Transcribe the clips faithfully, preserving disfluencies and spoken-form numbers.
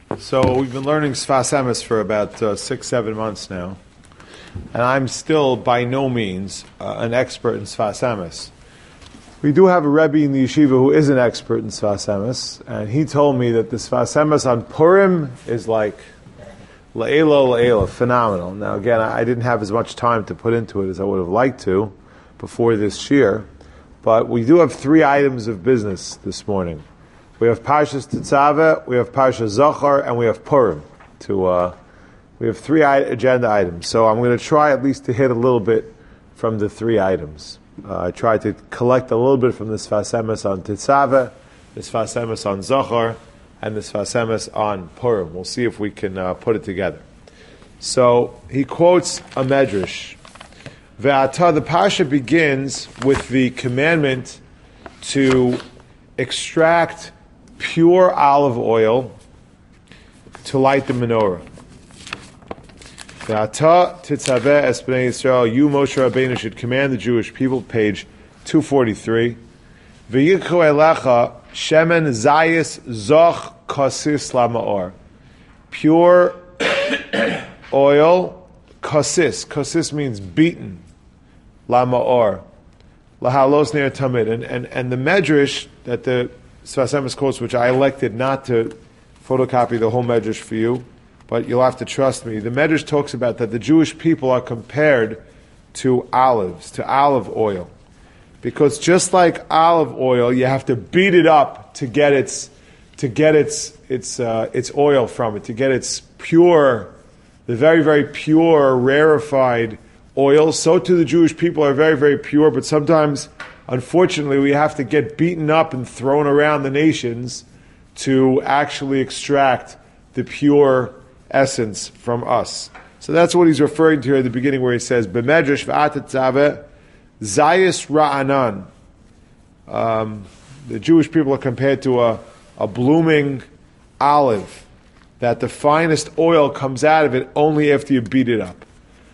So we've been learning Sfas Emes for about uh, six, seven months now, and I'm still by no means uh, an expert in Sfas Emes. We do have a Rebbe in the yeshiva who is an expert in Sfas Emes, and he told me that the Sfas Emes on Purim is like La'elo, La'elo, phenomenal. Now again, I didn't have as much time to put into it as I would have liked to before this year, but we do have three items of business this morning. We have Parshas Tetzaveh, we have Parshas Zachar, and we have Purim. To uh, we have three I- agenda items. So I'm going to try at least to hit a little bit from the three items. Uh, I tried to collect a little bit from the Sfas Emes on Tetzaveh, the Sfas Emes on Zachar, and the Sfas Emes on Purim. We'll see if we can uh, put it together. So he quotes a medrash. Ve'ata, the Pasha begins with the commandment to extract pure olive oil to light the menorah. Ve'ata titzaveh es bnei Yisrael, you Moshe Rabbeinu should command the Jewish people, page two forty-three. Ve'yikhu elecha shemen zayis zoch kasis lamaor. Pure oil, kasis. Kasis means beaten. Lamaor. Lahalos near tamid. And, and, and the medrash that the Sfas Emes quotes, which I elected not to photocopy the whole medrash for you, but you'll have to trust me. The medrash talks about that the Jewish people are compared to olives, to olive oil. Because just like olive oil, you have to beat it up to get its to get its its uh, its oil from it, to get its pure, the very, very pure, rarefied oil. So too the Jewish people are very, very pure, but sometimes, unfortunately, we have to get beaten up and thrown around the nations to actually extract the pure essence from us. So that's what he's referring to here at the beginning where he says, B'medrash v'atat tzaveh, zayis ra'anan. Um, the Jewish people are compared to a, a blooming olive, that the finest oil comes out of it only after you beat it up.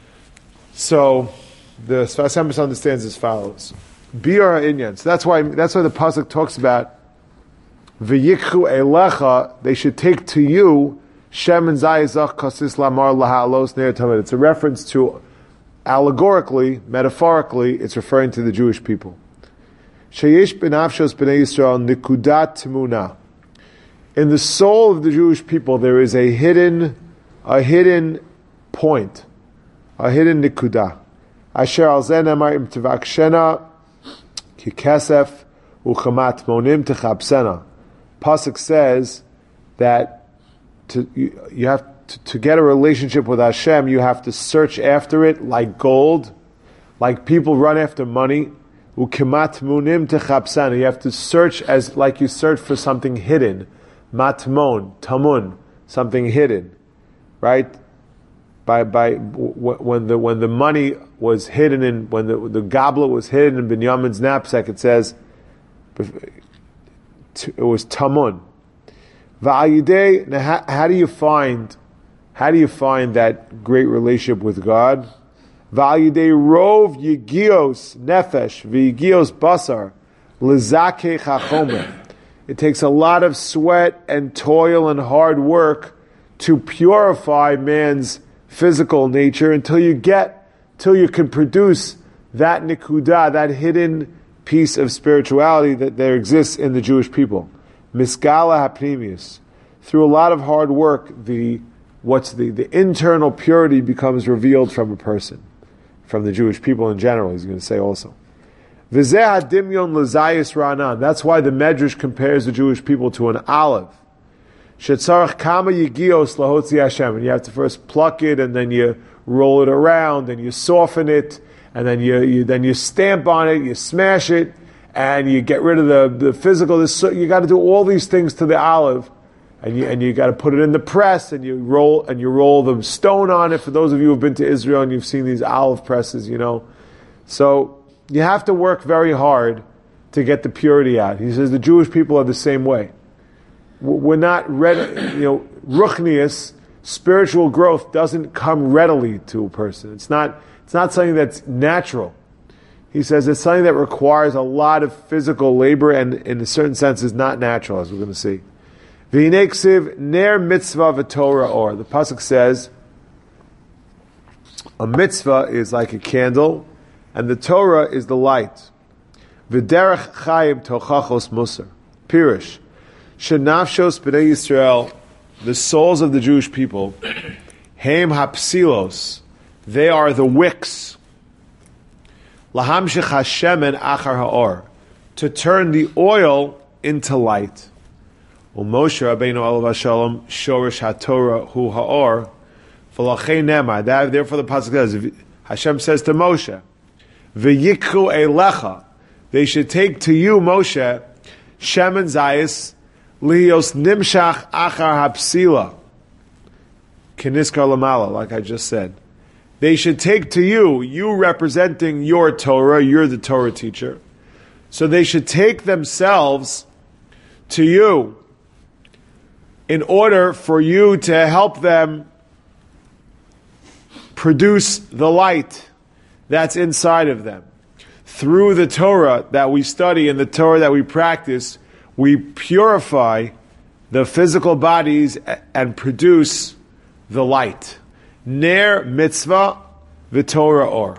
So the Sfas Emes understands as follows. Biur ha'inyan. So that's why that's why the pasuk talks about v'yikhu elecha. They should take to you shem and zayizach kasis lamar lahalos ner tamid. It's a reference to, allegorically, metaphorically, it's referring to the Jewish people. Sheyesh benafshos bnei Yisrael nikudat timuna. In the soul of the Jewish people, there is a hidden, a hidden point, a hidden nikudah. Asher al zen amar im tevakshena ki kesef uchamat monim techapsena. Pasuk says that to, you, you have to, to get a relationship with Hashem, you have to search after it like gold, like people run after money. Uchamat monim techapsena. You have to search as like you search for something hidden. Matmon, tamun, something hidden, right? By by when the when the money was hidden in when the the goblet was hidden in Binyamin's knapsack, it says it was tamun. Va'ayidei. Now, how, how do you find how do you find that great relationship with God? Va'ayidei rov yigios nefesh v'yigios basar lizake chachomer. It takes a lot of sweat and toil and hard work to purify man's physical nature until you get, till you can produce that nikudah, that hidden piece of spirituality that there exists in the Jewish people. Miskala hapnimius. Through a lot of hard work, the what's the, the internal purity becomes revealed from a person, from the Jewish people in general, he's going to say also. That's why the Medrash compares the Jewish people to an olive. And you have to first pluck it, and then you roll it around, and you soften it, and then you, you then you stamp on it, you smash it, and you get rid of the, the physical. You got to do all these things to the olive, and you and you got to put it in the press, and you roll and you roll the stone on it. For those of you who've been to Israel and you've seen these olive presses, you know, so. You have to work very hard to get the purity out. He says the Jewish people are the same way. We're not ready, you know, ruchnius, spiritual growth doesn't come readily to a person. It's not, it's not something that's natural. He says it's something that requires a lot of physical labor and in a certain sense is not natural, as we're going to see. V'hinei ksiv ner mitzvah v'torah or. The pasuk says a mitzvah is like a candle, and the Torah is the light. V'derech chayim tochachos musar. Pirish. Shenafshos b'nei Yisrael, the souls of the Jewish people, heim hapsilos, they are the wicks. Lahamshich hashemen achar ha'or, to turn the oil into light. U'Moshe Rabbeinu alav hashalom shorish haTorah hu ha'or, v'lachei nemar. That therefore the pasuk says, Hashem says to Moshe, v'yikhu elecha, they should take to you, Moshe, shemen zayis lios nimshach achar hapsila, keniskar lamala, like I just said. They should take to you, you representing your Torah, you're the Torah teacher. So they should take themselves to you in order for you to help them produce the light that's inside of them. Through the Torah that we study and the Torah that we practice, we purify the physical bodies and produce the light. Ner mitzvah v'torah or.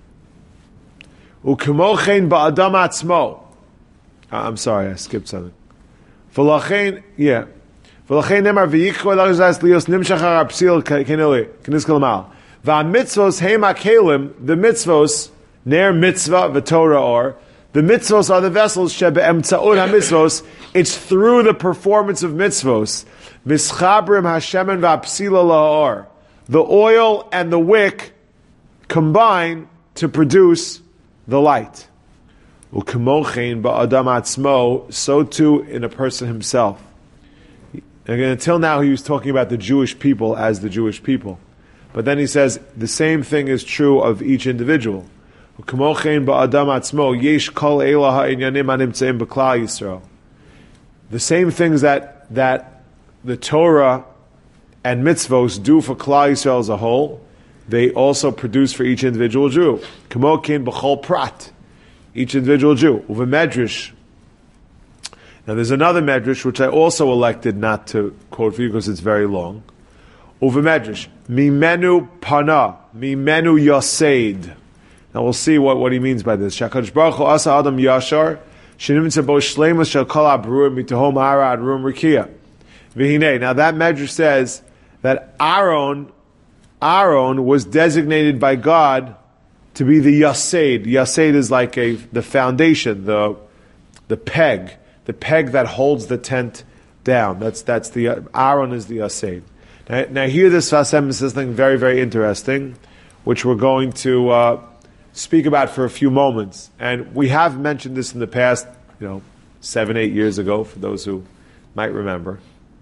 U'kemochen ba'adam atzmo. I'm sorry, I skipped something. V'lachein, yeah. V'lachein nemar v'yikho elach zayis lios nimshach harapsil kenili, keniskal mal. V'amitzvos heim hakelim, the mitzvos, ner mitzvah v'torah or. The mitzvos are the vessels, shebe'emtza'ud ha-mitzvos, it's through the performance of mitzvos. Mischabrim hashemen v'apsila la'or. The oil and the wick combine to produce the light. U'kemochein ba'adam atzmo, so too in a person himself. Again, until now he was talking about the Jewish people as the Jewish people. But then he says the same thing is true of each individual. U'kemochein ba'adam atzmo, yesh kol eila ha'inyanim hanimtzeim b'klal Yisrael. The same things that, that the Torah and mitzvos do for Klal Yisrael as a whole, they also produce for each individual Jew. K'mokin b'chol prat, each individual Jew. Uve medrash. Now there's another medrash which I also elected not to quote for you because it's very long. Uve medrash, mimenu pana, mimenu yaseid. Now we'll see what, what he means by this. Shakadosh Baruch Hu asa adam yashar, shenimtze bo shleimus shel kol abruim mitohom hara adrum rikia. V'hinei. Now that medrash says that Aaron, Aaron was designated by God to be the Yaseid. Yaseid is like a the foundation, the the peg, the peg that holds the tent down. That's that's the Aaron is the Yaseid. Now, now here this Fasem says something very very interesting, which we're going to uh, speak about for a few moments. And we have mentioned this in the past, you know, seven eight years ago. For those who might remember.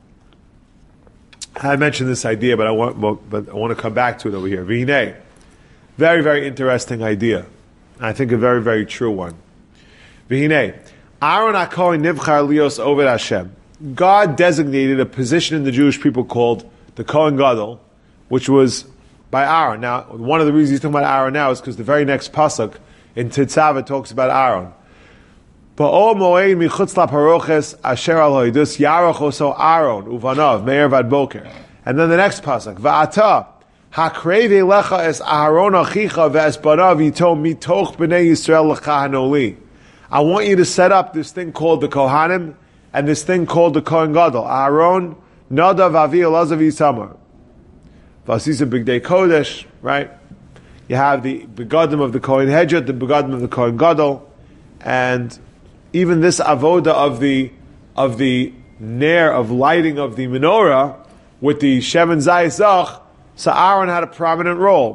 I mentioned this idea, but I want, but I want to come back to it over here. V'hinei, very, very interesting idea. I think a very, very true one. V'hinei, Aaron HaKohen nivchar lios oved Hashem. God designated a position in the Jewish people called the Kohen Gadol, which was by Aaron. Now, one of the reasons he's talking about Aaron now is because the very next pasuk in Tetzaveh talks about Aaron. Ba'ol moed michutz laparoches asher al hoidus yaroch oso Aaron uvanav meir vad boker. And then the next pasuk, va'ata hakreve lecha es Aaron achicha ve'es banav yito mitoch b'nei Yisrael lechahanoli. I want you to set up this thing called the Kohanim and this thing called the Kohen Gadol. Aaron, Nadav, Avi, Elazar, Yisamar. Vasisa B'gdei Kodesh, right? You have the begadim of the Kohen Hedjot, the begadim of the Kohen Gadol, and even this avoda of the of the ner of lighting of the menorah with the shemen zayisach, so Aaron had a prominent role.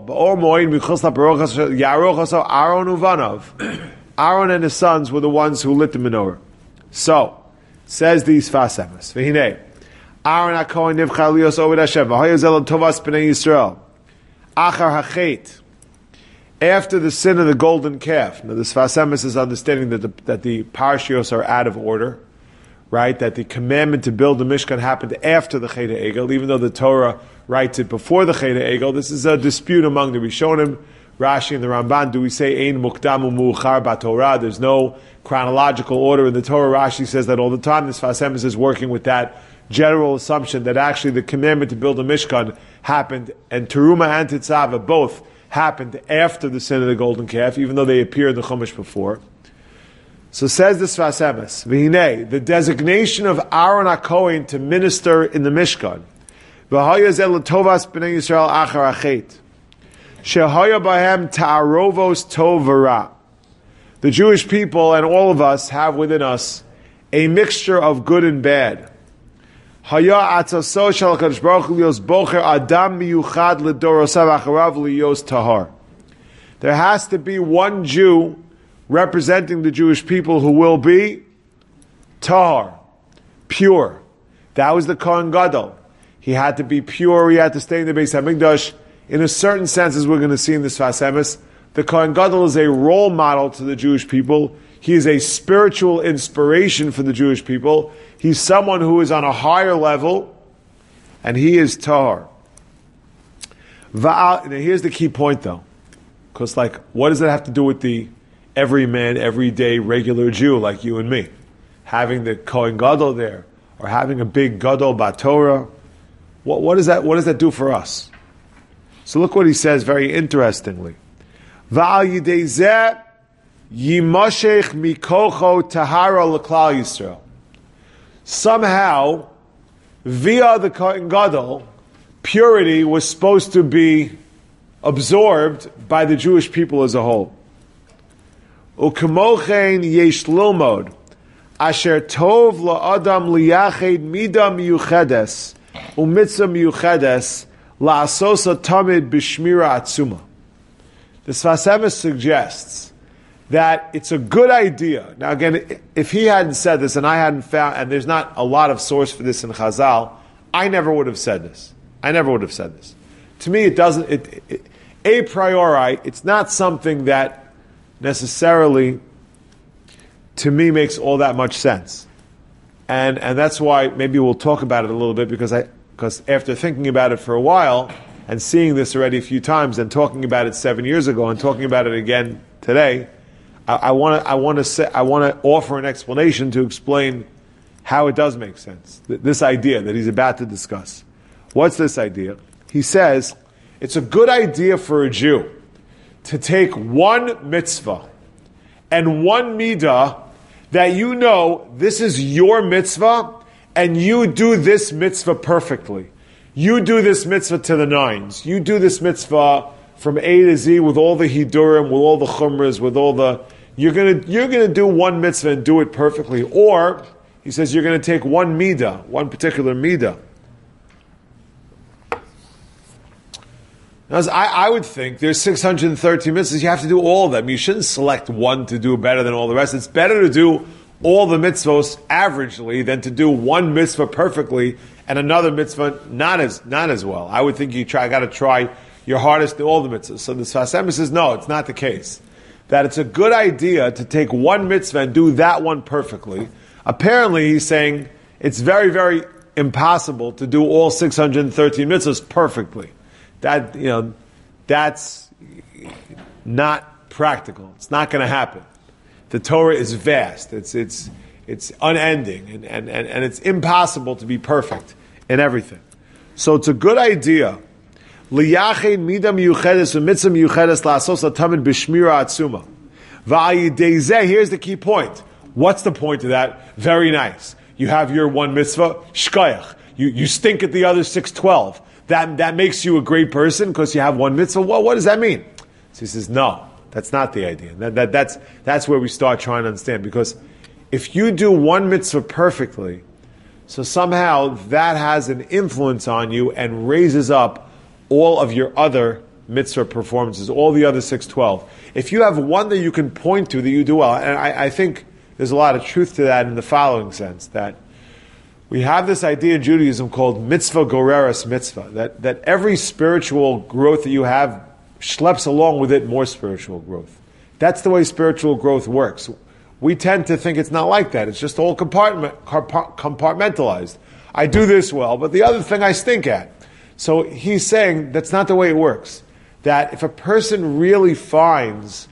Aaron and his sons were the ones who lit the menorah. So says these fasemas. V'hinei Aaron HaKohen nivchar lios oved Hashem v'hayazel tovas b'nei Yisrael achar hachet. After the sin of the golden calf. Now, the Sfas Emes is understanding that the, that the parashios are out of order, right? That the commandment to build the Mishkan happened after the Chet HaEgel, even though the Torah writes it before the Chet HaEgel. This is a dispute among the Rishonim, Rashi and the Ramban. Do we say Ein Mukdamu Mu'achar BaTorah? There's no chronological order in the Torah. Rashi says that all the time. The Sfas Emes is working with that general assumption that actually the commandment to build a Mishkan happened, and Teruma and Tetzaveh both happened after the sin of the golden calf, even though they appear in the Chumash before. So says the Sfas Emes, V'hinei, the designation of Aaron HaKohen to minister in the Mishkan, V'haya zeh l'tovas b'nei Yisrael achar hachet, Shehaya bahem ta'arovos tov v'ra. The Jewish people and all of us have within us a mixture of good and bad. Haya atzaso shel HaKadosh Baruch Hu lios bocher adam miyuchad l'dorosav acharav lios tahar. There has to be one Jew representing the Jewish people who will be tahar, pure. That was the Kohen Gadol. He had to be pure. He had to stay in the Beis Hamikdash. In a certain sense, as we're going to see in this Sfas Emes, the Kohen Gadol is a role model to the Jewish people. He is a spiritual inspiration for the Jewish people. He's someone who is on a higher level, and he is tahar. Now here's the key point, though, because like, what does that have to do with the every man, everyday, regular Jew like you and me, having the Kohen Gadol there, or having a big Gadol Batorah? What, what does that? What does that do for us? So look what he says very interestingly. Va'al yidei zeh yimashech mikocho tahara l'klal Yisrael. Somehow, via the Kohen Gadol, purity was supposed to be absorbed by the Jewish people as a whole. U'kemochen yesh lilmod asher tov la'adam liyached mida miyuchedes u'mitzvah miyuchedes la'asosa tamid b'shmira atzuma. The Sfas Emes suggests that it's a good idea. Now again, if he hadn't said this, and I hadn't found, and there's not a lot of source for this in Chazal, I never would have said this. I never would have said this. To me, it doesn't, it, it, a priori, it's not something that necessarily, to me, makes all that much sense. And and that's why maybe we'll talk about it a little bit, because I because after thinking about it for a while, and seeing this already a few times, and talking about it seven years ago, and talking about it again today, I want to I want to say I want to offer an explanation to explain how it does make sense. This idea that he's about to discuss. What's this idea? He says it's a good idea for a Jew to take one mitzvah and one midah that you know this is your mitzvah, and you do this mitzvah perfectly. You do this mitzvah to the nines. You do this mitzvah from A to Z with all the hidurim, with all the chumras, with all the... You're gonna you're gonna do one mitzvah and do it perfectly. Or, he says, you're gonna take one midah, one particular midah. Now, as I, I would think there's six hundred thirteen mitzvahs, you have to do all of them. You shouldn't select one to do better than all the rest. It's better to do all the mitzvahs averagely than to do one mitzvah perfectly and another mitzvah not as not as well. I would think you try got to try your hardest to do all the mitzvahs. So the Sfas Emes says, no, it's not the case. That it's a good idea to take one mitzvah and do that one perfectly. Apparently, he's saying it's very, very impossible to do all six hundred thirteen mitzvahs perfectly. That, you know, that's not practical. It's not going to happen. The Torah is vast. It's it's it's unending, and, and, and, and it's impossible to be perfect in everything. So it's a good idea. Liyached mida miyuchedes u'mitzvah miyuchedes la'asos atamid b'shmira atzuma. V'ayidei zeh, here's the key point. What's the point of that? Very nice. You have your one mitzvah, shkoyach. You you stink at the other six twelve. That that makes you a great person because you have one mitzvah. Well, what does that mean? So he says, no, that's not the idea. That, that that's that's where we start trying to understand. Because if you do one mitzvah perfectly, so somehow that has an influence on you and raises up all of your other mitzvah performances, all the other six twelve. If you have one that you can point to that you do well, and I, I think there's a lot of truth to that in the following sense, that we have this idea in Judaism called mitzvah goreres mitzvah, that, that every spiritual growth that you have schleps along with it more spiritual growth. That's the way spiritual growth works. We tend to think it's not like that. It's just all compartment, compartmentalized. I do this well, but the other thing I stink at. So he's saying that's not the way it works. That if a person really finds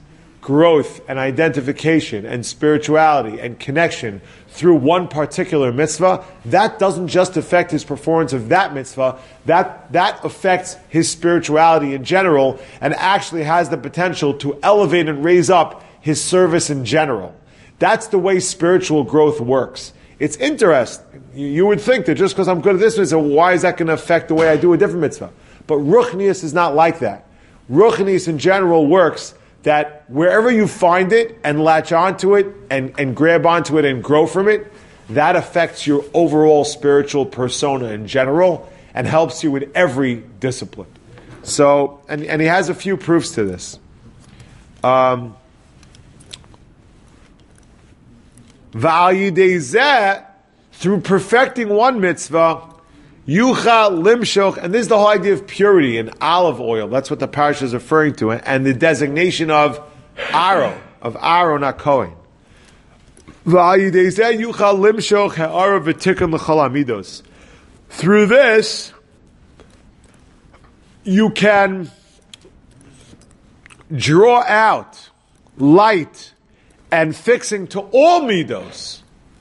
growth and identification and spirituality and connection through one particular mitzvah, that doesn't just affect his performance of that mitzvah, that, that affects his spirituality in general and actually has the potential to elevate and raise up his service in general. That's the way spiritual growth works. It's interesting. You would think that just because I'm good at this mitzvah, why is that going to affect the way I do a different mitzvah? But Ruchnius is not like that. Ruchnius in general works that wherever you find it and latch onto it and, and grab onto it and grow from it, that affects your overall spiritual persona in general and helps you in every discipline. So, and, and he has a few proofs to this. Um, through perfecting one mitzvah, Yucha limshoch, and this is the whole idea of purity in olive oil. That's what the parasha is referring to, and the designation of Aaron, of Aaron HaKohen. Through this, you can draw out light and fixing to all midos.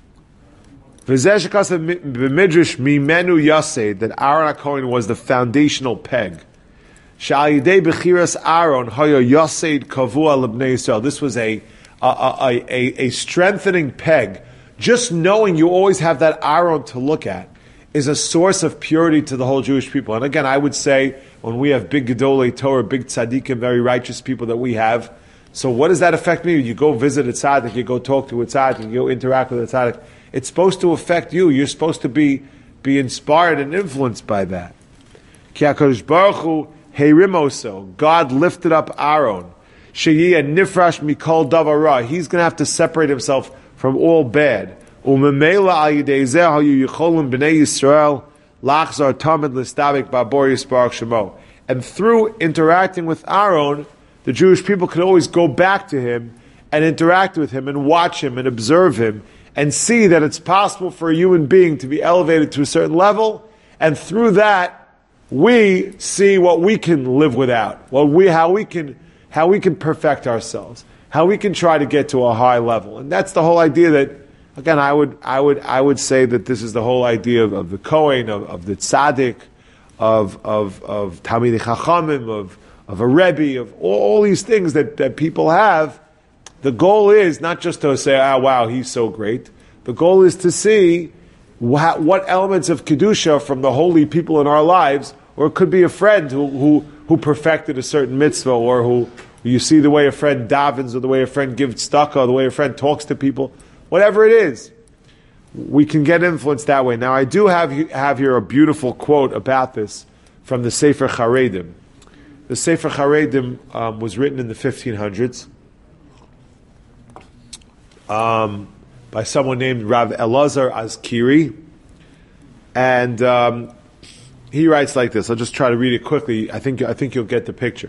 B'midrash mimenu yased, that Aaron HaKohen was the foundational peg. Shal yidei b'chiras Aaron haya yased kavua l'bnei Yisrael. This was a a, a a a strengthening peg. Just knowing you always have that Aaron to look at is a source of purity to the whole Jewish people. And again, I would say when we have big gedolei Torah, big tzaddikim, very righteous people that we have. So what does that affect me? You go visit a tzaddik, you go talk to a tzaddik, you go interact with a tzaddik. It's supposed to affect you. You're supposed to be, be inspired and influenced by that. Ki HaKadosh Baruch Hu heirimoso. God lifted up Aaron. Sheyiyeh nifrash mikol davar ra. He's going to have to separate himself from all bad. Umemela al yidei zeh hayu yicholim b'nei Yisrael lachzar tamid listabik babor yisparach shemo. And through interacting with Aaron, the Jewish people could always go back to him and interact with him and watch him and observe him and see that it's possible for a human being to be elevated to a certain level, and through that, we see what we can live without, what we, how we can, how we can perfect ourselves, how we can try to get to a high level. And that's the whole idea that, again, I would, I would, I would say that this is the whole idea of, of the Kohen, of, of the Tzaddik, of, of, of Talmidei Chachamim, of, of a Rebbe, of all, all these things that, that people have. The goal is not just to say, "Ah, oh, wow, he's so great." The goal is to see wha- what elements of Kedusha from the holy people in our lives, or it could be a friend who, who, who perfected a certain mitzvah, or who you see the way a friend davens, or the way a friend gives tzedakah, or the way a friend talks to people, whatever it is. We can get influenced that way. Now, I do have, have here a beautiful quote about this from the Sefer Charedim. The Sefer Charedim um, was written in the fifteen hundreds. Um, by someone named Rav Elazar Azkiri. And um, he writes like this. I'll just try to read it quickly. I think, I think you'll get the picture.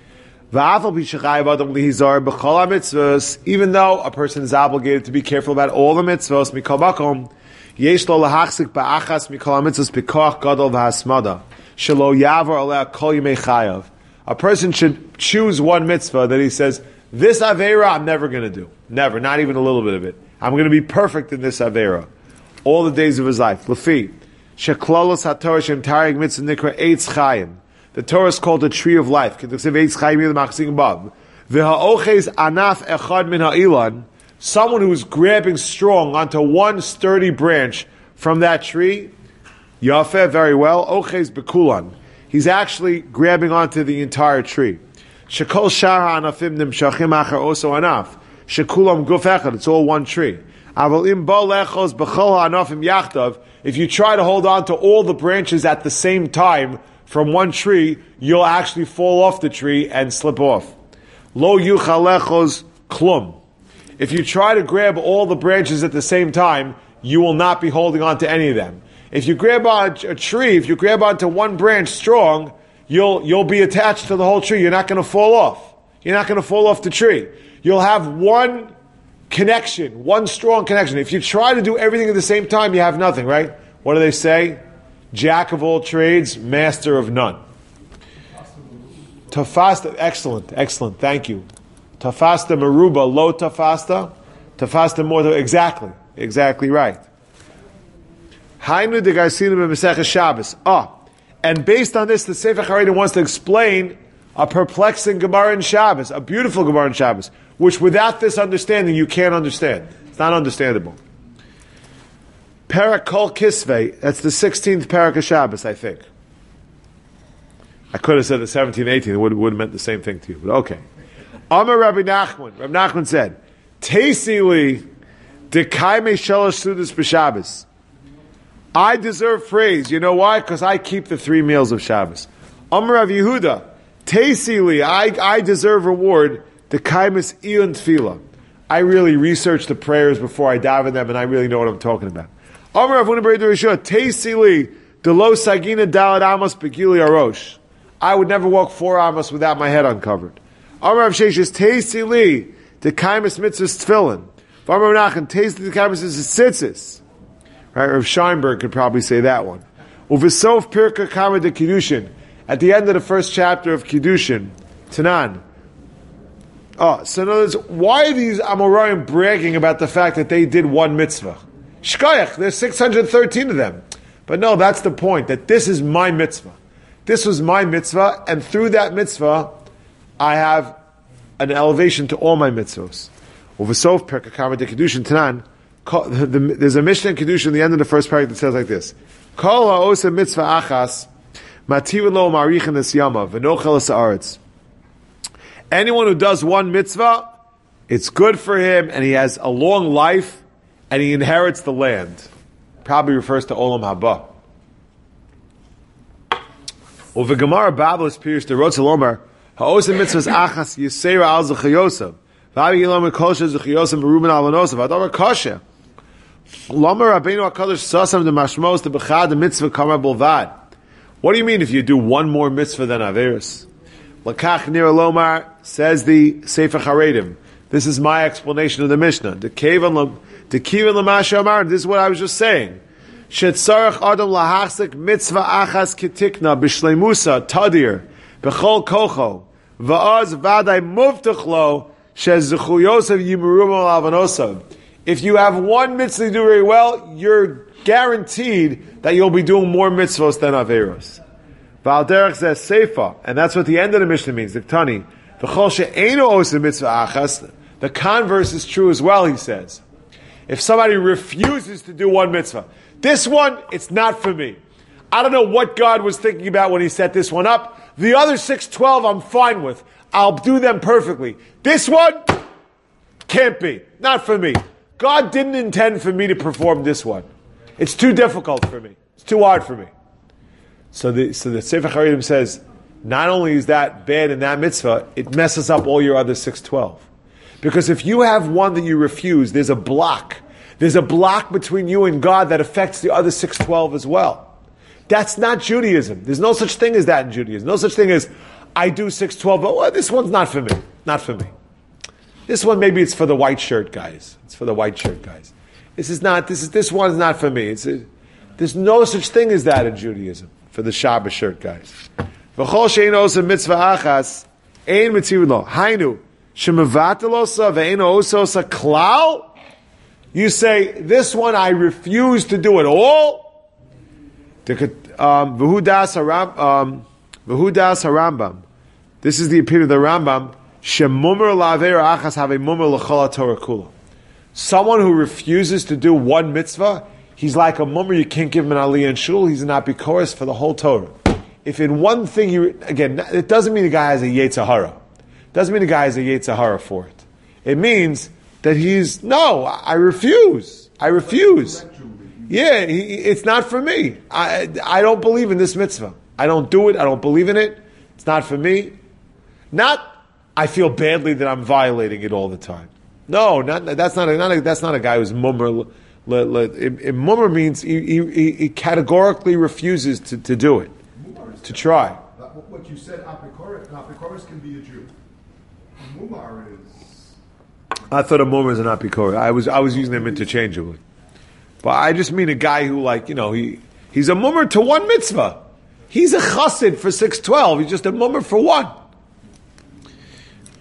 Even though a person is obligated to be careful about all the mitzvahs, a person should choose one mitzvah that he says, this Aveira I'm never going to do. Never, not even a little bit of it. I'm going to be perfect in this Aveira. All the days of his life. Lefi. Sheklalos HaTorah Shem Tarig Mitzvah Nikra Eitz Chayim. The Torah is called the tree of life. Someone who's grabbing strong onto one sturdy branch from that tree, Yafeh, very well, Oches Bekulan. He's actually grabbing onto the entire tree. Shekol Shara Anafim Nimshachim Achar Oso Anaf. Shekulam Guf Echad. It's all one tree. Avalim Bo Lechos Bechol Anafim Yachtav. If you try to hold on to all the branches at the same time from one tree, you'll actually fall off the tree and slip off. Lo Yuchalechos Klum. If you try to grab all the branches at the same time, you will not be holding on to any of them. If you grab on a tree, if you grab onto one branch strong, you'll you'll be attached to the whole tree. You're not going to fall off. You're not going to fall off the tree. You'll have one connection, one strong connection. If you try to do everything at the same time, you have nothing, right? What do they say? Jack of all trades, master of none. Tafasta, excellent, excellent. Thank you. Tafasta meruba lo tafasta. Tafasta more. Exactly. Exactly right. Hainu de Garcina b'Mesechus Shabbos. Ah, and based on this, the Sefer Haredim wants to explain a perplexing Gemara in Shabbos, a beautiful Gemara in Shabbos, which without this understanding you can't understand. It's not understandable. Parak Kol Kisvei, that's the sixteenth Parak of Shabbos, I think. I could have said the seventeenth, eighteenth, it would, would have meant the same thing to you, but okay. Amar Rabbi Nachman, Rabbi Nachman said, Teisili dekaime shalosh sudas b'Shabbos. I deserve praise. You know why? Because I keep the three meals of Shabbos. Amar Rav Yehuda, Teisili, I, I deserve reward. Dekaimus iyon tefillah. I really research the prayers before I daven them, and I really know what I'm talking about. Amar Rav Huna bar Yehuda, Teisili delo sagina dalad amos begili arosh. I would never walk four amos without my head uncovered. Amar Rav Sheshes, Teisili dekaimus mitzvahs tefillin. Amar Rav Nachman, Teisili dekaimus is tzitzis. Right, Rav Scheinberg could probably say that one. Uvesof pirka kama de Kiddushin. At the end of the first chapter of Kiddushin, Tanan. Oh, so in other words, why are these Amoraim bragging about the fact that they did one mitzvah? Shkoyach, there's six hundred thirteen of them. But no, that's the point, that this is my mitzvah. This was my mitzvah, and through that mitzvah, I have an elevation to all my mitzvahs. Uvesof pirka kama de Kiddushin, Tanan. There's a Mishnah in Kedusha in the end of the first paragraph that says like this: Kol ha'osa mitzvah achas mativin lo marichin es yama v'nochel es haaretz. Anyone who does one mitzvah, it's good for him, and he has a long life, and he inherits the land. Probably refers to Olam Haba. Over Gemara Bablos Pirush the Rotzel Omer ha'osa mitzvahs achas yisera al zechayosam v'avi yilom kosher zechayosam beruben al vanosav adar kosher. Lama Rabbeinu HaKadosh Sasam the Mashmos the Bechad the Mitzvah Kamar Bolvad. What do you mean if you do one more mitzvah than Averis? Lakach Nira Lomar, says the Sefer Haredim. This is my explanation of the Mishnah. The Kevan Lamash Amar, this is what I was just saying. Shetzarach Adam Lahachzik Mitzvah Achas Ketikna Bishleimusa Tadir Bechol Kocho Va'az Vadai Muvtachlo Shezuchu Yosef Yimurum Al Avanosav. If you have one mitzvah you do very well, you're guaranteed that you'll be doing more mitzvahs than Averos. Val Derech says Seifa, and that's what the end of the Mishnah means. The Tani, the Chol she'eino osa mitzvah achas. The converse is true as well. He says, if somebody refuses to do one mitzvah, this one it's not for me. I don't know what God was thinking about when He set this one up. The other six twelve I'm fine with. I'll do them perfectly. This one can't be, not for me. God didn't intend for me to perform this one. It's too difficult for me. It's too hard for me. So the, so the Sefer Haredim says, not only is that bad in that mitzvah, it messes up all your other six twelve. Because if you have one that you refuse, there's a block. There's a block between you and God that affects the other six twelve as well. That's not Judaism. There's no such thing as that in Judaism. No such thing as, I do six twelve, but well, this one's not for me. Not for me. This one, maybe it's for the white shirt guys. It's for the white shirt guys. This is not, this is, this one's not for me. It's a, there's no such thing as that in Judaism for the Shabbos shirt guys. V'chol she'ein osa mitzvah achas, ein mitzivin lo. Hainu, shemavatel osa ve'ein osa osa klal. You say, this one I refuse to do it all. V'hudas Harambam, V'hudas Harambam. This is the opinion of the Rambam. Shemumar la'aver achas have a mumar l'chol Torah kula. Someone who refuses to do one mitzvah, he's like a mummer. You can't give him an aliyah in shul. He's an apikoros for the whole Torah. If in one thing you, again, it doesn't mean the guy has a yetzer hara. It doesn't mean the guy has a yetzer hara for it. It means that he's, no, I refuse. I refuse. Yeah, he, it's not for me. I, I don't believe in this mitzvah. I don't do it. I don't believe in it. It's not for me. Not, I feel badly that I'm violating it all the time. No, not, that's not a, not a, that's not a guy who's mummer. Mummer means he, he, he categorically refuses to, to do it, to try. What you said, apikoros, apikoros can be a Jew. Mumar is. I thought a mummer is an apikoros. I was I was using them interchangeably, but I just mean a guy who, like, you know, he he's a mummer to one mitzvah. He's a chassid for six twelve. He's just a mummer for one.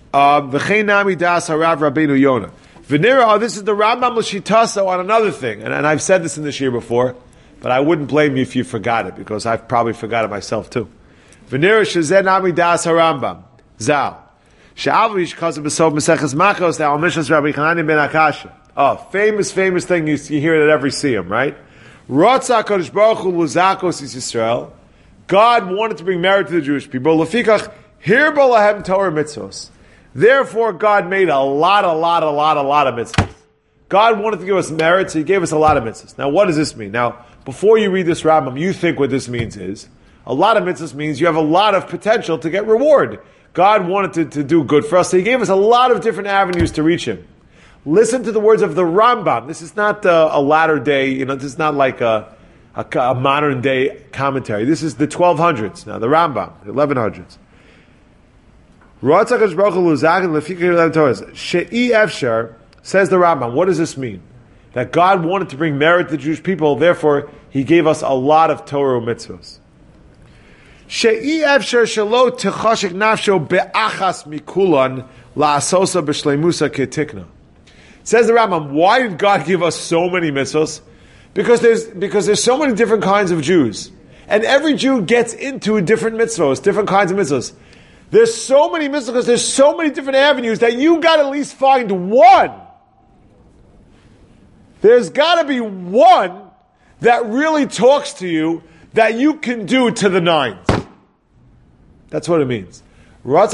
V'chein nami das harav Rabbeinu Yonah. V'nira, oh, this is the Rambam L'shitasa on another thing. And, and I've said this in this year before, but I wouldn't blame you if you forgot it, because I've probably forgot it myself too. V'nira shezeh nami das harambam. Zal. She'avish chazah b'sov Maseches Makos, now Mishas Rabbi Chanani ben Akasha. Oh, famous, famous thing, you, you hear it at every siyum, right? Rotza HaKadosh Baruch Hu l'zakos is Yisrael. God wanted to bring merit to the Jewish people. Lefikach hirba lahem Torah mitzvos. Therefore, God made a lot, a lot, a lot, a lot of mitzvahs. God wanted to give us merit, so He gave us a lot of mitzvahs. Now, what does this mean? Now, before you read this Rambam, you think what this means is, a lot of mitzvahs means you have a lot of potential to get reward. God wanted to, to do good for us, so He gave us a lot of different avenues to reach Him. Listen to the words of the Rambam. This is not uh, a latter day, you know, this is not like a, a, a modern day commentary. This is the twelve hundreds. Now, the Rambam, the eleven hundreds. She'i Efshar, says the Rambam, what does this mean? That God wanted to bring merit to the Jewish people, therefore He gave us a lot of Torah mitzvahs. She'i Efshar shelo techashik nafsho be'achas mikulan la'asosa b'shleimusa ketikna. Says the Rambam, why did God give us so many mitzvahs? Because there's, because there's so many different kinds of Jews. And every Jew gets into different mitzvahs, different kinds of mitzvahs. There's so many mitzvahs because there's so many different avenues that you got to at least find one. There's got to be one that really talks to you that you can do to the nines. That's what it means. This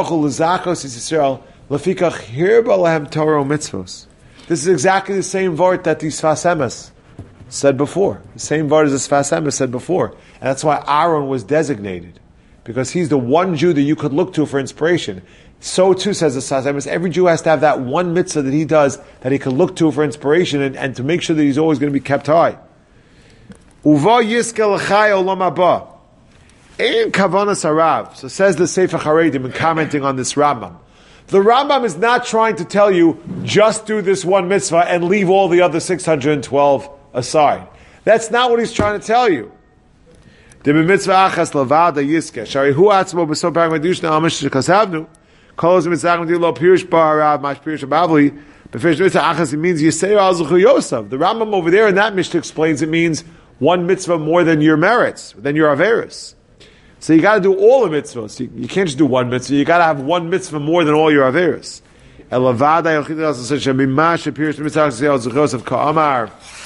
is exactly the same word that the Sfas Emes said before. The same word as the Sfas Emes said before. And that's why Aaron was designated. Because he's the one Jew that you could look to for inspiration. So too, says the Sfas Emes, every Jew has to have that one mitzvah that he does that he can look to for inspiration and, and to make sure that he's always going to be kept high. Uva yiskel chai olam haba. Ein kavanas harav. So says the Sefer Haredim in commenting on this Rambam. The Rambam is not trying to tell you, just do this one mitzvah and leave all the other six hundred twelve aside. That's not what he's trying to tell you. The mitzvah achas lavada yiske. Shari hu atzmo b'so parag medushna amish shekasavnu. Kolos mitzvah medilo pirush ba'arav mash pirush abavli. B'fish mitzvah achas, it means yisei al zuchu yosav. The Rambam over there in that Mishnah explains it means one mitzvah more than your merits, than your averis. So you got to do all the mitzvahs. You, you can't just do one mitzvah. You got to have one mitzvah more than all your averis. Elavada yochid also says shemimash pirush mitzvah achas al zuchu yosav ka'amar.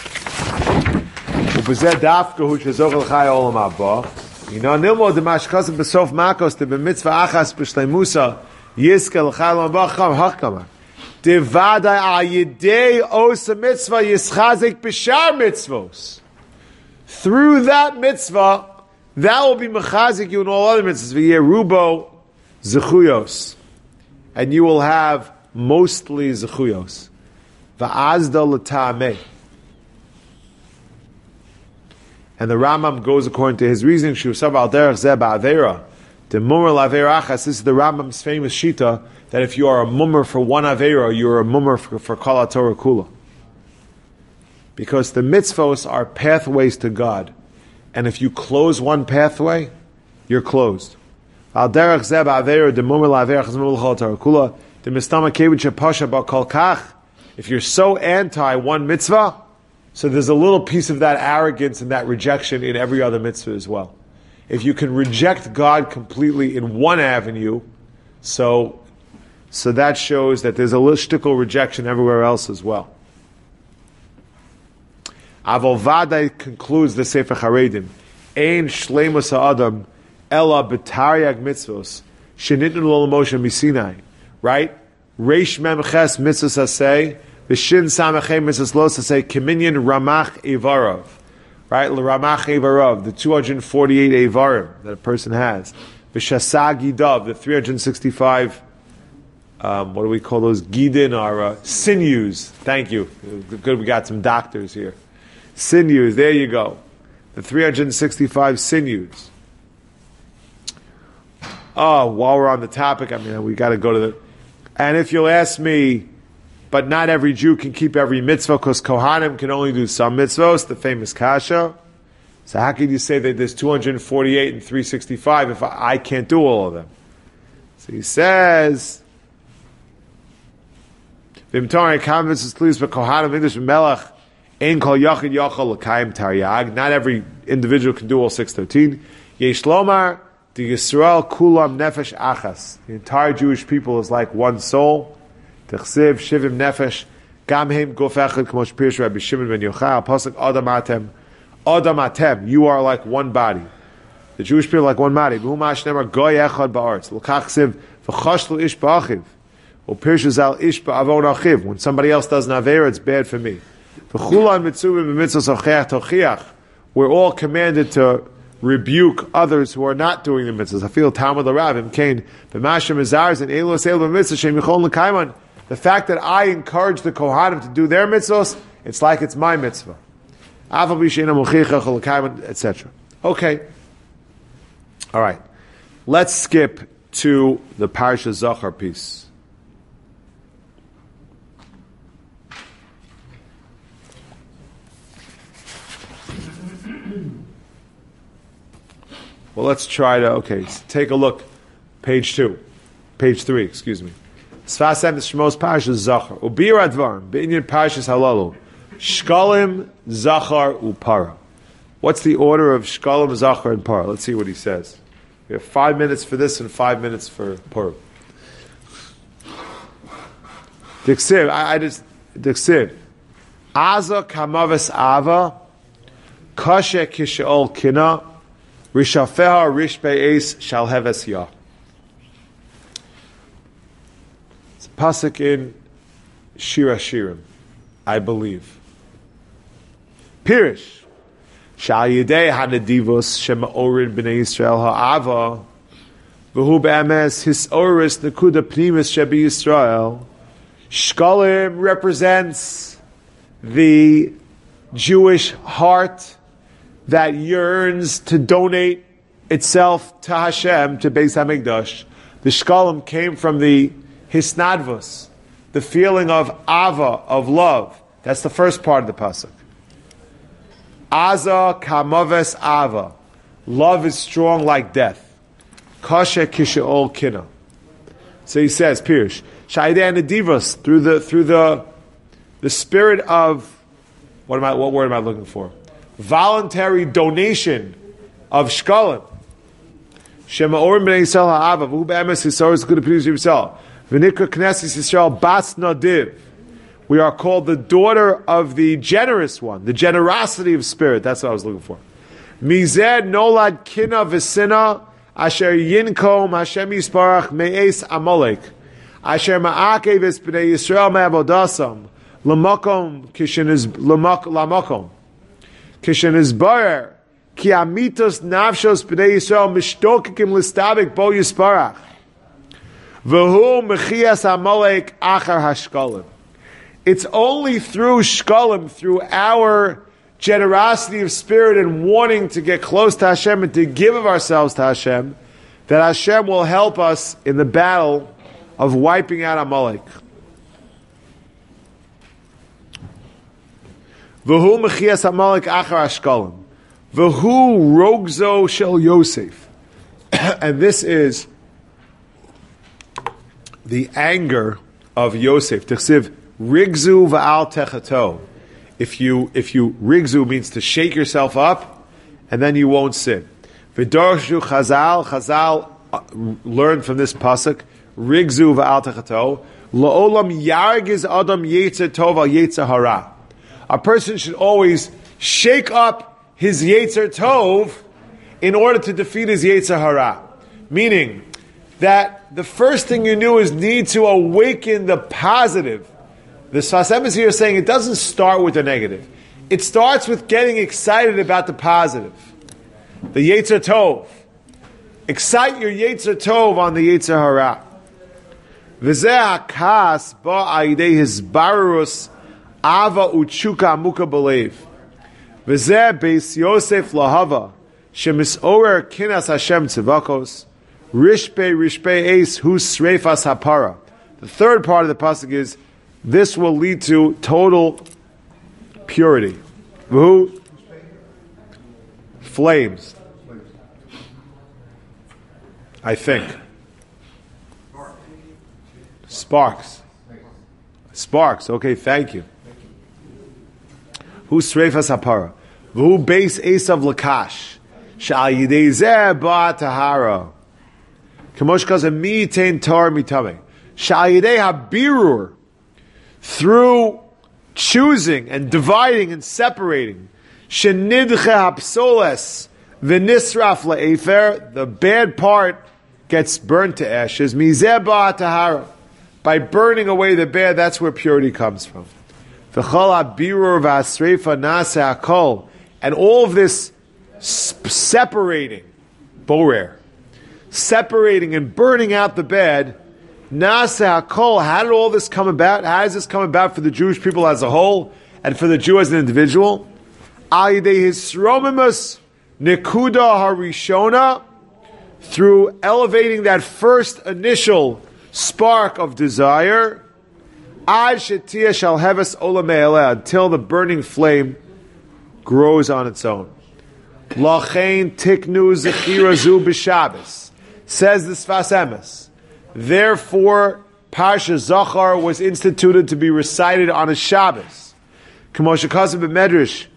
Ubezeh dafka hu shezochel chai olam haba. You know, nilmo de mashkasim besof makos de b'mitzvah achas b'shleimusa yiskel chai olam haba cham hachkamar. Devada ayidei osa mitzvah yischazik b'shar mitzvos. Through that mitzvah, that will be mechazik you in all other mitzvahs. V'yerubo zechuyos. And you will have mostly zechuyos. V'azda l'ta'ameh. And the Rambam goes according to his reasoning. This is the Rambam's famous shita that if you are a mummer for one avera, you are a mummer for, for kol Torah kula. Because the mitzvos are pathways to God, and if you close one pathway, you're closed. If you're so anti one mitzvah, so there's a little piece of that arrogance and that rejection in every other mitzvah as well. If you can reject God completely in one avenue, so so that shows that there's a little shtickle rejection everywhere else as well. Avol Vadai concludes the Sefer Haredim, Ein shleimus ha'adam ela b'taryag mitzvos shenitnu lo l'moshe misinai. Right? Reish mem ches mitzvos aseh V'shin samachem mitzvos lo say Kiminyan Ramach Evarov, right? Ramach Evarov, the two hundred forty-eight Evarim that a person has. V'shasag Gidav, the three hundred sixty-five. Um, what do we call those? Gidin or uh, sinews. Thank you. Good, we got some doctors here. Sinews. There you go. The three hundred sixty-five sinews. Oh, while we're on the topic, I mean, we got to go to the. And if you'll ask me. But not every Jew can keep every mitzvah because Kohanim can only do some mitzvahs, the famous kasha. So how can you say that there's two hundred forty-eight and three hundred sixty-five if I, I can't do all of them? So he says, V'imtari kanvus is tlis b'kohanim English melech ein kol yachid yachal l'kayim taryag. Not every individual can do all six thirteen. Yesh lomar the Yisrael kulam nefesh achas. The entire Jewish people is like one soul. Techsiv shivim nefesh gam heim guf echad k'mosh pirish Rabbi Shimon ben Yochai pasuk adam atem adam atem. You are like one body. The Jewish people are like one body. V'humash nemar goy echad ba'artz l'kach siv v'chosh ish ba'achiv. Or Pirshazal ish ba'avon achiv. When somebody else does an avera, it's bad for me. V'chulan mitzuvim b'mitzvos ocheach tochiach. We're all commanded to rebuke others who are not doing the mitzvahs. I feel Talmud Ravim Cain b'mashem izars and elos el b'mitzvah shem yichol l'kaiman. The fact that I encourage the Kohanim to do their mitzvahs, it's like it's my mitzvah. Afal b'sheina mochicha chol l'kaiman, et cetera. Okay. All right. Let's skip to the Parsha Zachar piece. Well, let's try to, okay, take a look. Page two. Page three, excuse me. Sfas Emes Shemos Parshas Zachar. Ubir Advarim, B'inyan Parshas Halalu. Shkalim, Zachar, Upara. What's the order of Shkalim, Zachar, and Para? Let's see what he says. We have five minutes for this and five minutes for Para. Diksiv, I, I just, Diksiv. Aza Kamavis Ava, Kashe Kisheol Kina, Rishafeha Rish Be'ez Shal Heves Yah. It's a pasuk in Shir Hashirim, I believe. Pirish Shal Yidei Hanadivos Shema Orid B'nei Yisrael Ha'ava V'hu Be'emes His Oris Nekuda Pnimis Shebi Yisrael. Shkalim represents the Jewish heart that yearns to donate itself to Hashem, to Beis HaMikdash. The Shkalim came from the Hisnadvus, the feeling of Ava, of love. That's the first part of the pasuk. Aza kamaves Ava. Love is strong like death. Kashe kisheol kina. So he says, Pirish, Shaidei Nedivos, through the through the the spirit of what am I what word am I looking for? Voluntary donation of shkalim. Shema Orim b'nei Yisrael ha'ava v'hu be'emes Yisrael is good to produce himself. V'nikra Knesset Yisrael bas nadiv. We are called the daughter of the generous one, the generosity of spirit. That's what I was looking for. Mized nolad kina v'sina asher yinkom Hashem yisparach me'es Amalek asher ma'akev es b'nei Yisrael me'avodasam l'makom kishen is l'makom. Kishen is barer, ki amitos nafshos b'nei Yisrael mishtokikim listabik bo yisparach, v'hu mechias Amalek achar hashkalim. It's only through shkalim, through our generosity of spirit and wanting to get close to Hashem and to give of ourselves to Hashem, that Hashem will help us in the battle of wiping out Amalek. V'hu mechias Amalek achar hashkalim. V'hu rogzo shel Yosef. And this is the anger of Yosef. T'chsiv rigzu v'al techato. If you, if you, rigzu means to shake yourself up, and then you won't sin. V'dorshu chazal, chazal uh, learned from this pasuk, rigzu v'al techato, la'olam yargiz adam yetzer tov al yetzer hara. A person should always shake up his Yetzer Tov in order to defeat his Yetzer Hara. Meaning that the first thing you do is need to awaken the positive. The Sfas Emes here is saying it doesn't start with the negative. It starts with getting excited about the positive. The Yetzer Tov. Excite your Yetzer Tov on the Yetzer Hara. V'zeh hakas ba'ayidei hisbarurus Ava uchuka amuka belev. V'zeh beis Yosef lahava shemis orer kinas Hashem tzivakos rishpe rishpe eis hu sreifas hapara. The third part of the pasuk is this will lead to total purity. V'hu flames. I think sparks. Sparks. Okay, thank you. Who Sreifas Hapara? Who base Esav Lakash? Shal Yidei Zeh Ba Tahara. Kamosh Kaza Mi Tein Tar Mitame. Shal Yidei HaBirur. Through choosing and dividing and separating. Shenidche HaPsoles V'Nisraf LaEfer. The bad part gets burnt to ashes. Mizeh Ba Tahara. By burning away the bad, that's where purity comes from. And all of this sp- separating, borer, separating and burning out the bad, nasa hakol. How did all this come about? How does this come about for the Jewish people as a whole and for the Jew as an individual? Nikuda harishona, through elevating that first initial spark of desire, ad shetia shall heves olam, until the burning flame grows on its own. Lachein tiknu zechira zu b'Shabbos, says the Sfas Emes. Therefore, Parsha Zachar was instituted to be recited on a Shabbos. K'mo shekasav b'Medrash,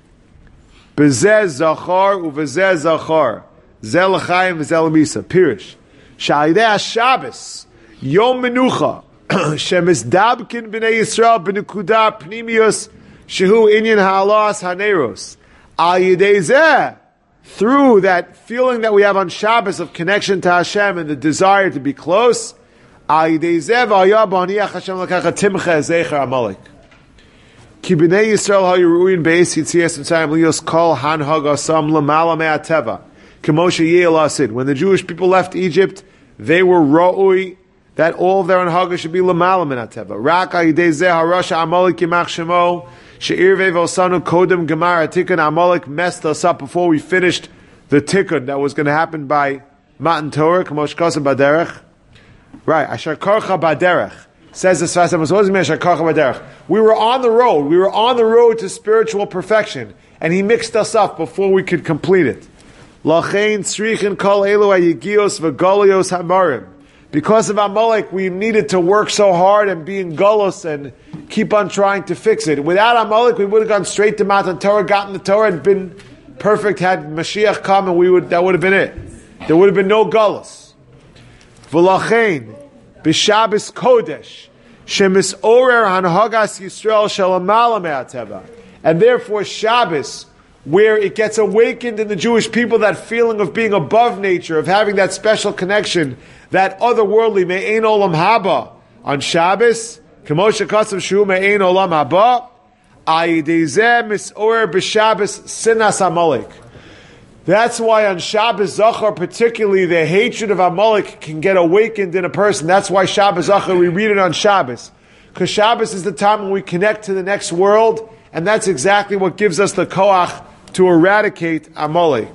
b'zeh Zachar u'v'zeh Zachar, zeh l'chaim v'zeh l'misa. Pirish, sha'idei Shabbos Yom Menucha, Shemisdabkin b'nei Yisrael b'nekuda pnimius shehu inyan ha'alas haneros. Al yidei zeh, through that feeling that we have on Shabbos of connection to Hashem and the desire to be close, al yidei zeh v'ayah b'aniach Hashem l'kacha timcha zecher Amalek. Ki b'nei Yisrael ha'yiruin be'es yitzias mitzrayim lios kol hanhag asam l'mala me'ateva k'moshe yeh lasid. When the Jewish people left Egypt, they were ra'ui, that all of their anhaga should be l'mala min hateva. Rak ha'yidei zeh harasha Amalek yimach shemo she'irvei v'osanu kodem gemar ha'tikun. Amalek messed us up before we finished the tikkun that was going to happen by Matan Torah, k'mosh kosa baderech. Right, asher karcha baderech, says the Sfas Emes. What does it mean, asher karcha baderech? We were on the road, we were on the road to spiritual perfection, and he mixed us up before we could complete it. Lachein tzrichin kol elu ha'yigios v'golios ha'marim. Because of Amalek, we needed to work so hard and be in Golos and keep on trying to fix it. Without Amalek, we would have gone straight to Matan Torah, gotten the Torah, and been perfect. Had Mashiach come, and we would that would have been it. There would have been no Golos. V'lachein b'Shabbos Kodesh shemis orer hanhagas Yisrael shalamala me'ateva. And therefore, Shabbos, where it gets awakened in the Jewish people, that feeling of being above nature, of having that special connection, that otherworldly me'ein olam haba on Shabbos, k'moshe kasav shu me'ein olam haba, ayidei zeh misorer b'Shabbos sinas Amalek. That's why on Shabbos Zachar, particularly, the hatred of Amalek can get awakened in a person. That's why Shabbos Zachar, we read it on Shabbos. Because Shabbos is the time when we connect to the next world, and that's exactly what gives us the koach to eradicate Amalek.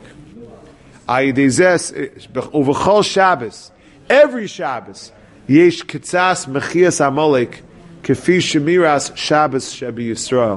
Ayidei zeh uv'chol Shabbos, every Shabbos, yesh kitzas mechias Amalek kefi shemiras Shabbos shebi Yisrael.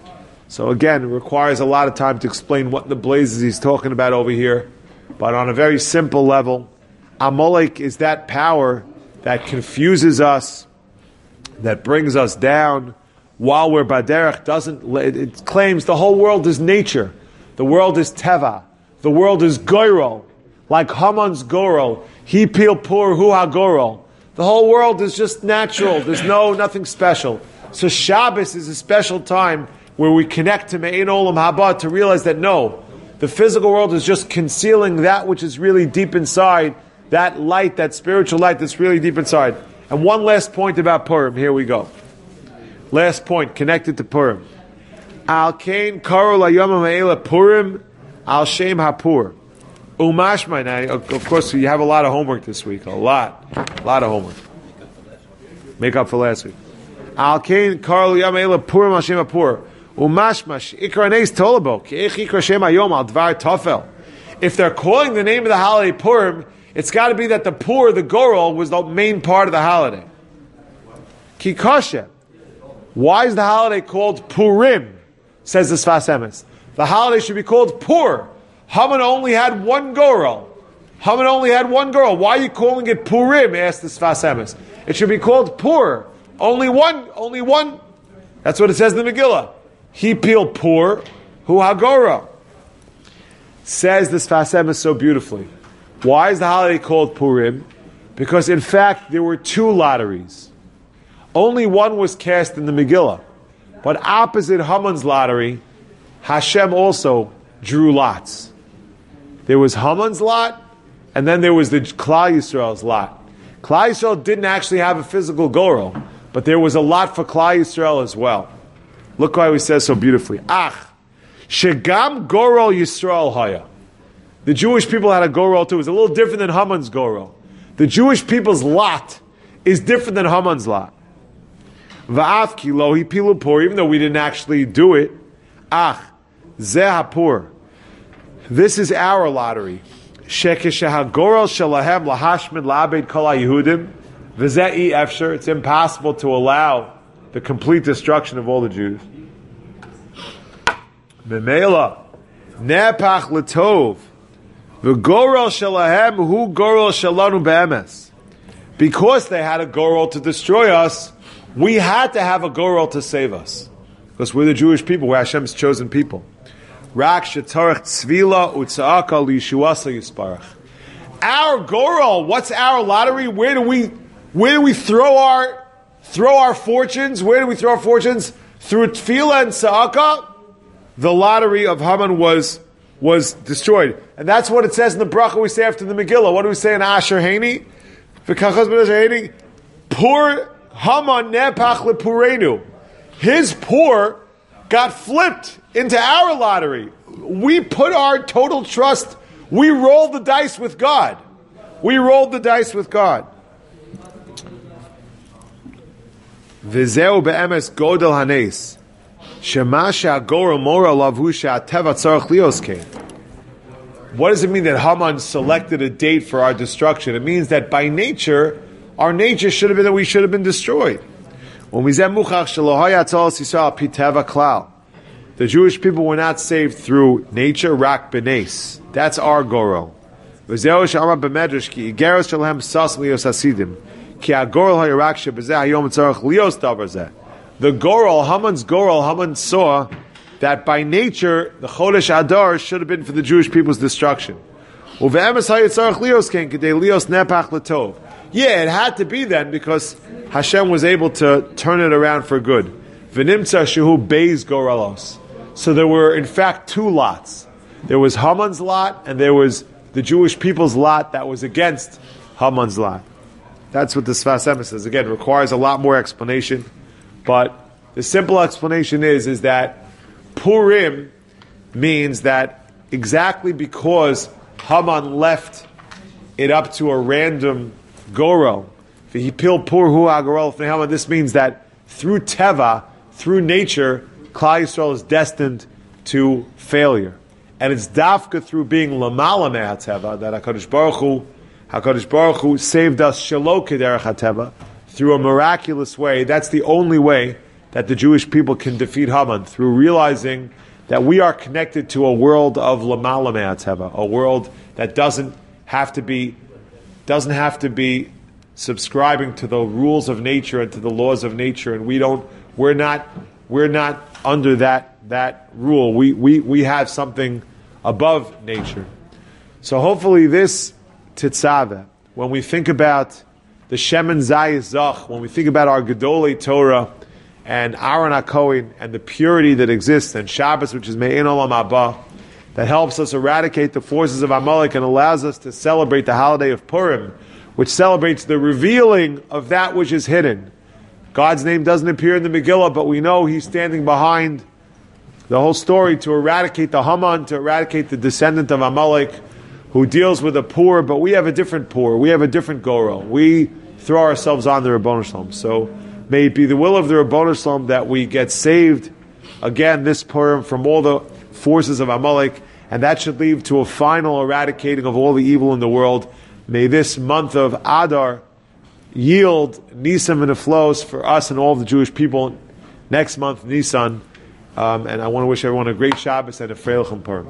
So again, it requires a lot of time to explain what in the blazes he's talking about over here. But on a very simple level, Amalek is that power that confuses us, that brings us down, while we're baderech doesn't, it claims the whole world is nature. The world is teva. The world is goyrol. Like Haman's gorol. He peel pur hu ha-gorol. The whole world is just natural. There's no, nothing special. So Shabbos is a special time where we connect to Me'ein Olam Haba to realize that no, the physical world is just concealing that which is really deep inside, that light, that spiritual light that's really deep inside. And one last point about Purim. Here we go. Last point, connected to Purim. Al Kain Karol Hayom Ha'ela Purim Al Shem HaPur. Umashma. Now, of course, you have a lot of homework this week. A lot. A lot of homework. Make up for last week. Al Kain Karol Hayom Ha'ela Purim Al Shem HaPur. Umashmash Ikranes Tolabo Ke'ech Ikra Shem Hayom Al Dvar Tofel. If they're calling the name of the holiday Purim, it's got to be that the Pur, the Gorol, was the main part of the holiday. Kikasha. Why is the holiday called Purim? Says the Sfas Emes. The holiday should be called Pur. Haman only had one Gorol. Haman only had one Gorol. Why are you calling it Purim? Asked the Sfas Emes. It should be called Pur. Only one, only one. That's what it says in the Megillah. He peeled Pur, hu Hagora. Says this Sfas Emes so beautifully. Why is the holiday called Purim? Because in fact there were two lotteries. Only one was cast in the Megillah. But opposite Haman's lottery, Hashem also drew lots. There was Haman's lot, and then there was the Klal Yisrael's lot. Klal Yisrael didn't actually have a physical Gorel, but there was a lot for Klal Yisrael as well. Look why he says so beautifully. Ach, shegam Gorel Yisrael haya. The Jewish people had a Gorel too. It was a little different than Haman's Gorel. The Jewish people's lot is different than Haman's lot. Va'af ki lo hipilu pur, even though we didn't actually do it. Ach, zeh hapur. This is our lottery. Shekesh hagorel shalahem lahashmid la'abed kol haYehudim v'zeh efshar. It's impossible to allow the complete destruction of all the Jews. Memela nepach letov v'gorel shalahem hu gorel shalanu be'emes. Because they had a gorel to destroy us, we had to have a gorel to save us. Because we're the Jewish people, we're Hashem's chosen people. Rak shetarach tzvila utza'aka liyishuasa yisparach. Our gorel, what's our lottery? Where do we, where do we throw our, throw our fortunes? Where do we throw our fortunes? Through tefillah and tza'aka, the lottery of Haman was, was destroyed. And that's what it says in the bracha we say after the Megillah. What do we say in Asher Haini? V'kachas ben Asher Haini? Pur Haman nepach lepurenu. His poor got flipped into our lottery. We put our total trust, we rolled the dice with God. We rolled the dice with God. V'zeu be'emes godel hanes. Shema she'agorel mora lavhu she'ateva tzarech lios kein. What does it mean that Haman selected a date for our destruction? It means that by nature, our nature should have been that we should have been destroyed. When we said muchach shelohaya tzalos Yisrael piteva klal, the Jewish people were not saved through nature, rak benes. That's our gorel. V'zeu she'amar b'medrash ki igeros shalahem sas lios hasidim ki agorel hayarak shebezeh hayom tzarech lios davar zeh. The gorel, Haman's gorel, Haman saw that by nature the Chodesh Adar should have been for the Jewish people's destruction. Uve'emes hayatzarech lios ken kedei lios nepach letov. Yeah, it had to be then because Hashem was able to turn it around for good. V'nimtza shehu beis gorelos. So there were in fact two lots. There was Haman's lot and there was the Jewish people's lot that was against Haman's lot. That's what the Sfas Emes says. Again, requires a lot more explanation. But the simple explanation is, is that Purim means that exactly because Haman left it up to a random Gorel, this means that through Teva, through nature, Klal Yisrael is destined to failure. And it's dafka through being Lamala Me'ateva that HaKadosh Baruch Hu, HaKadosh Baruch Hu saved us Shelo Kederech HaTeva through a miraculous way. That's the only way that the Jewish people can defeat Haman, through realizing that we are connected to a world of Lamala Me'ateva, a world that doesn't have to be doesn't have to be subscribing to the rules of nature and to the laws of nature, and we don't we're not we're not under that that rule. We we we have something above nature. So hopefully this Tetzaveh, when we think about the Shemen Zayis Zach, when we think about our Gedolei Torah and Aaron HaKohen and the purity that exists, and Shabbos, which is Me'en Olam Haba, that helps us eradicate the forces of Amalek and allows us to celebrate the holiday of Purim, which celebrates the revealing of that which is hidden. God's name doesn't appear in the Megillah, but we know He's standing behind the whole story to eradicate the Haman, to eradicate the descendant of Amalek, who deals with the poor, but we have a different poor, we have a different Gorel. We throw ourselves on the Ribono Shalom. So may it be the will of the Ribono Shalom that we get saved again this Purim from all the forces of Amalek, and that should lead to a final eradicating of all the evil in the world. May this month of Adar yield Nisan and Niflos for us and all the Jewish people next month, Nisan. Um, and I want to wish everyone a great Shabbos and a Freilichem Purim.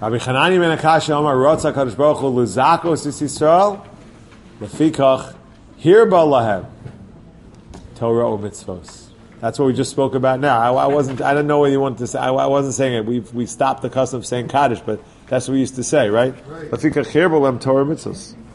Rabbi Chanani ben Akasha Omar Rotza Kadosh Baruch Hu Luzakos Is Yisrael Lefikach Hirba Lahem Torah or Mitzvos. That's what we just spoke about now. I, I wasn't. I didn't know what you wanted to say. I, I wasn't saying it. We we stopped the custom of saying Kaddish, but that's what we used to say, right? Right. Lefikach Hirba Lahem Torah Mitzvos.